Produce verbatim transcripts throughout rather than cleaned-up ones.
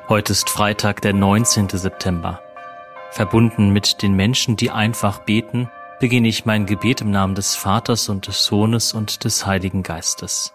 Heute ist Freitag, der neunzehnte September. Verbunden mit den Menschen, die einfach beten, beginne ich mein Gebet im Namen des Vaters und des Sohnes und des Heiligen Geistes.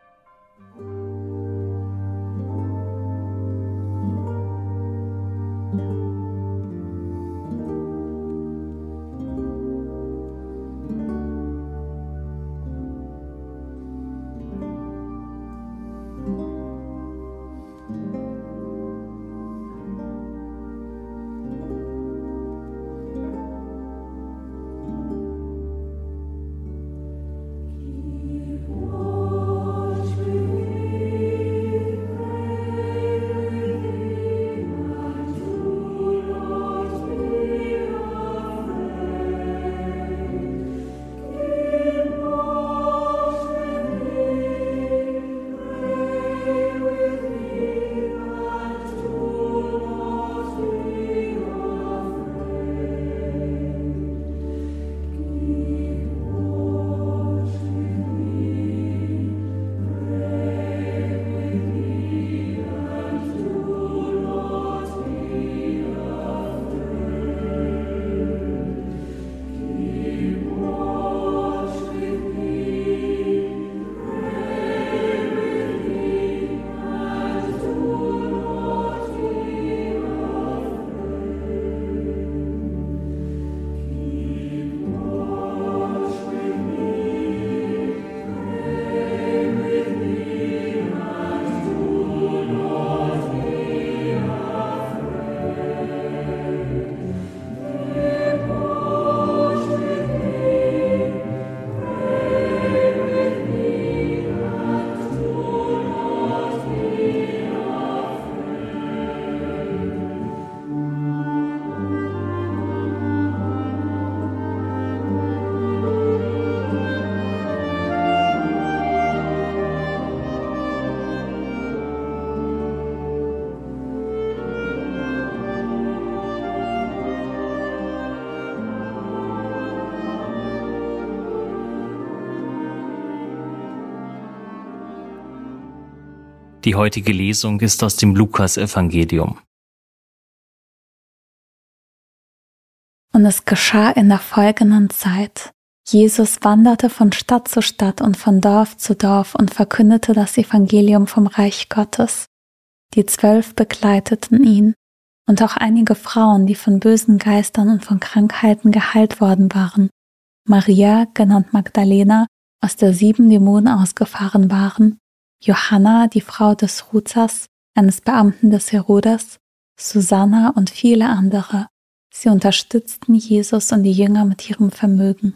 Die heutige Lesung ist aus dem Lukas-Evangelium. Und es geschah in der folgenden Zeit. Jesus wanderte von Stadt zu Stadt und von Dorf zu Dorf und verkündete das Evangelium vom Reich Gottes. Die Zwölf begleiteten ihn, und auch einige Frauen, die von bösen Geistern und von Krankheiten geheilt worden waren. Maria, genannt Magdalena, aus der sieben Dämonen ausgefahren waren, Johanna, die Frau des Ruzas, eines Beamten des Herodes, Susanna und viele andere. Sie unterstützten Jesus und die Jünger mit ihrem Vermögen.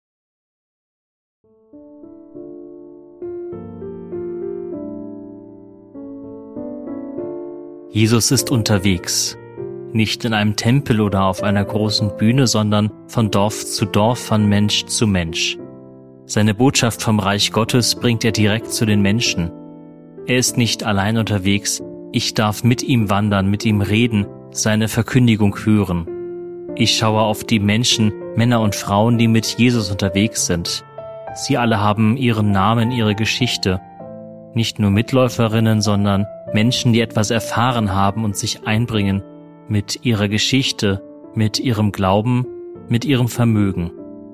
Jesus ist unterwegs, nicht in einem Tempel oder auf einer großen Bühne, sondern von Dorf zu Dorf, von Mensch zu Mensch. Seine Botschaft vom Reich Gottes bringt er direkt zu den Menschen. Er ist nicht allein unterwegs, ich darf mit ihm wandern, mit ihm reden, seine Verkündigung hören. Ich schaue auf die Menschen, Männer und Frauen, die mit Jesus unterwegs sind. Sie alle haben ihren Namen, ihre Geschichte. Nicht nur Mitläuferinnen, sondern Menschen, die etwas erfahren haben und sich einbringen mit ihrer Geschichte, mit ihrem Glauben, mit ihrem Vermögen.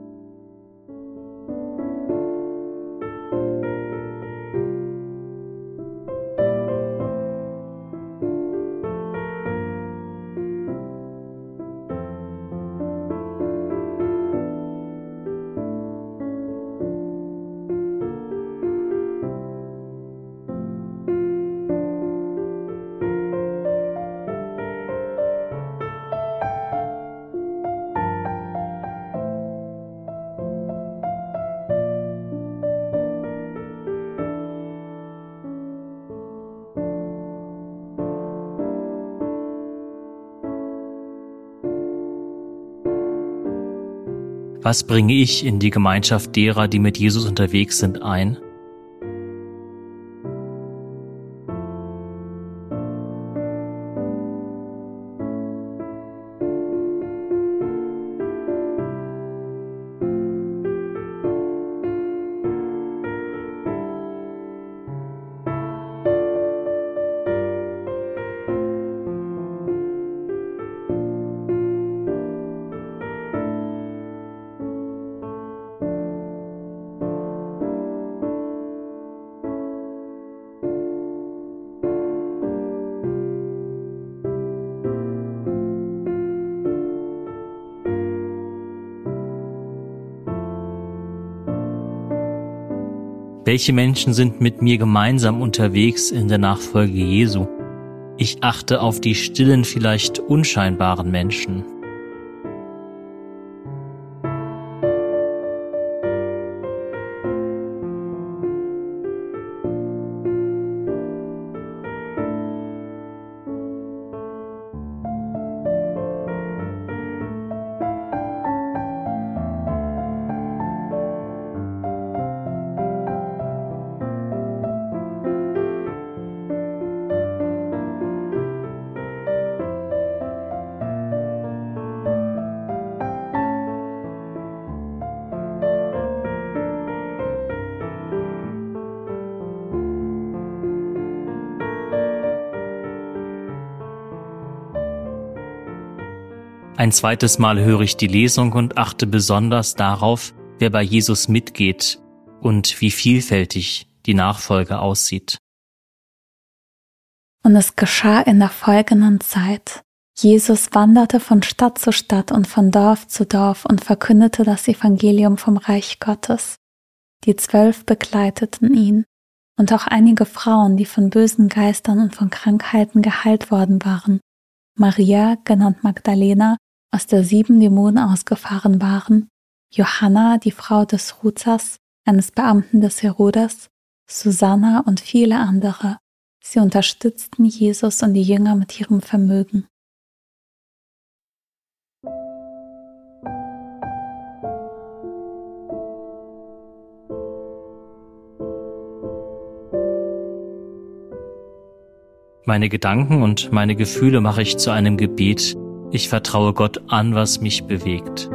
Was bringe ich in die Gemeinschaft derer, die mit Jesus unterwegs sind, ein? Welche Menschen sind mit mir gemeinsam unterwegs in der Nachfolge Jesu? Ich achte auf die stillen, vielleicht unscheinbaren Menschen. Ein zweites Mal höre ich die Lesung und achte besonders darauf, wer bei Jesus mitgeht und wie vielfältig die Nachfolge aussieht. Und es geschah in der folgenden Zeit. Jesus wanderte von Stadt zu Stadt und von Dorf zu Dorf und verkündete das Evangelium vom Reich Gottes. Die Zwölf begleiteten ihn, und auch einige Frauen, die von bösen Geistern und von Krankheiten geheilt worden waren. Maria, genannt Magdalena, aus der sieben Dämonen ausgefahren waren, Johanna, die Frau des Ruzas, eines Beamten des Herodes, Susanna und viele andere. Sie unterstützten Jesus und die Jünger mit ihrem Vermögen. Meine Gedanken und meine Gefühle mache ich zu einem Gebet. Ich vertraue Gott an, was mich bewegt.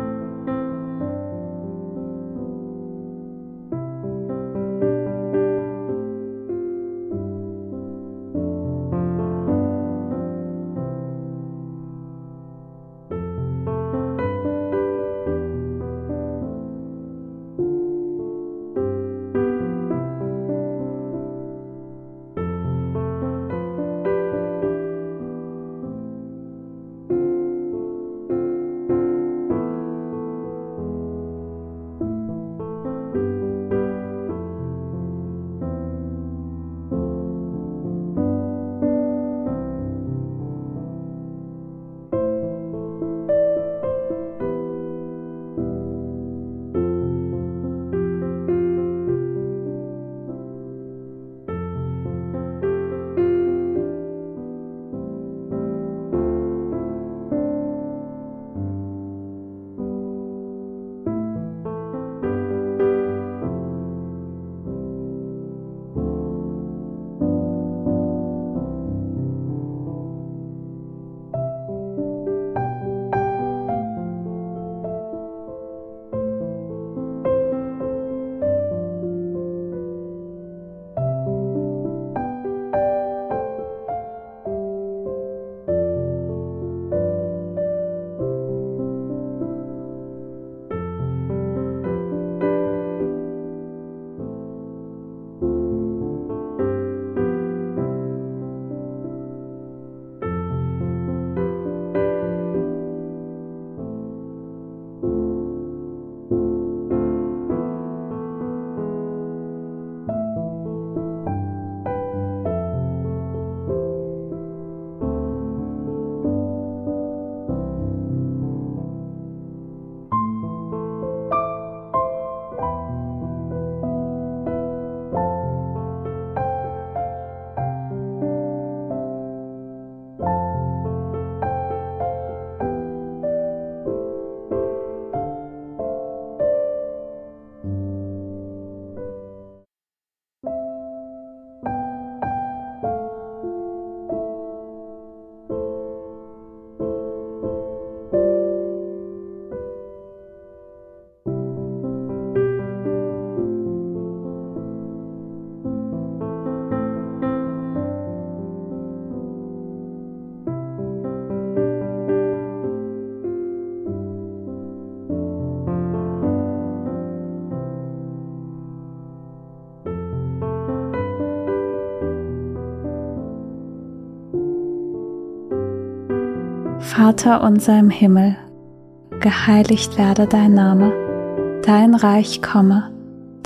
Vater unser im Himmel, geheiligt werde dein Name, dein Reich komme,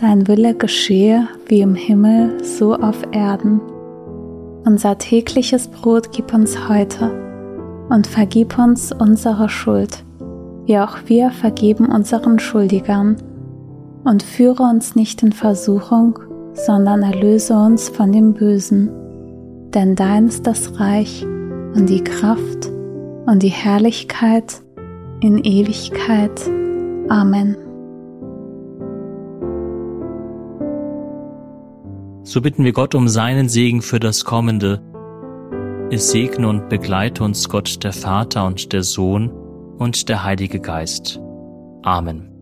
Dein Wille geschehe wie im Himmel, so auf Erden. Unser tägliches Brot gib uns heute und vergib uns unsere Schuld, wie auch wir vergeben unseren Schuldigern. Und führe uns nicht in Versuchung, sondern erlöse uns von dem Bösen. Denn dein ist das Reich und die Kraft und die Herrlichkeit in Ewigkeit. Amen. So bitten wir Gott um seinen Segen für das Kommende. Es segne und begleite uns Gott, der Vater und der Sohn und der Heilige Geist. Amen.